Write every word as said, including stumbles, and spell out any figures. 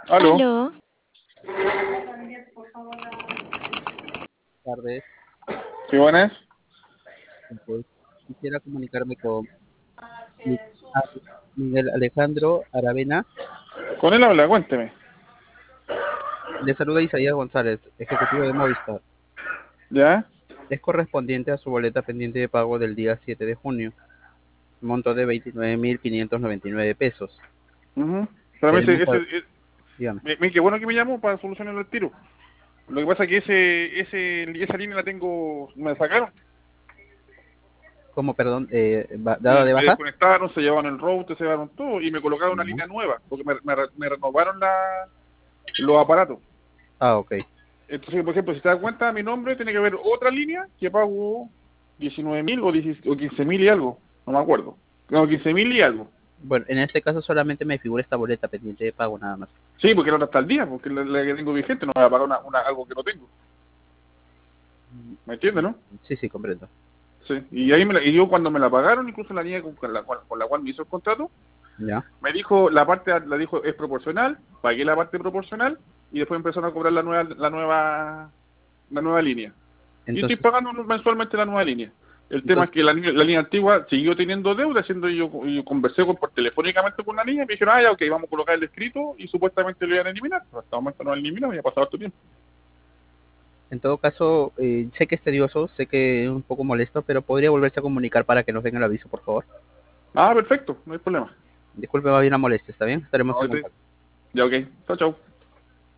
Aló, Aló, Tardes. ¿sí buenas? Pues, quisiera comunicarme con Mi- ah, Miguel Alejandro Aravena. Con él habla, cuénteme. Le saluda Isaías González, ejecutivo de Movistar. ¿Ya? Es correspondiente a su boleta pendiente de pago del día siete de junio, monto de veintinueve mil quinientos noventa y nueve pesos. Ujú. Pero me dice, Queremos ese, saber, eh, dígame. me, me- qué bueno que me llamó para solucionar el tiro. Lo que pasa es que ese, ese, esa línea la tengo, me la sacaron. ¿Cómo, perdón, eh, va- dado Me, de me baja? desconectaron, se llevaron el router, se llevaron todo y me colocaron una Ya. línea nueva, porque me, me, re- me renovaron la, los aparatos. Ah, ok. Entonces, por ejemplo, si te das cuenta, mi nombre tiene que haber otra línea que pago diecinueve mil o, diez o quince mil y algo, no me acuerdo. No, quince mil y algo. Bueno, en este caso solamente me figura esta boleta pendiente de pago nada más. Sí, porque la otra está al día, porque la, la que tengo vigente no me va a pagar una, una, algo que no tengo. ¿Me entiendes, no? Sí, sí, comprendo. Sí. Y ahí me la, y yo cuando me la pagaron, incluso la niña con, con la, cual, con la cual me hizo el contrato, Ya. me dijo, la parte, la dijo, es proporcional, pagué la parte proporcional y después empezaron a cobrar la nueva, la nueva, la nueva línea. Y estoy Entonces, pagando mensualmente la nueva línea. El tema es entonces, que la, la línea antigua siguió teniendo deuda, haciendo yo, yo conversé con, por telefónicamente con la niña y me dijeron, ah, ya, ok, vamos a colocar el escrito y supuestamente lo iban a eliminar. Pero hasta el momento no lo eliminado, ya ha pasado tu tiempo. en todo caso, eh, sé que es tedioso, sé que es un poco molesto, pero podría volverse a comunicar para que nos venga el aviso, por favor. Ah, perfecto, no hay problema. Disculpe, va bien la molestia, ¿está bien? Estaremos No, en este- contacto. ya, ok. Chao, chao.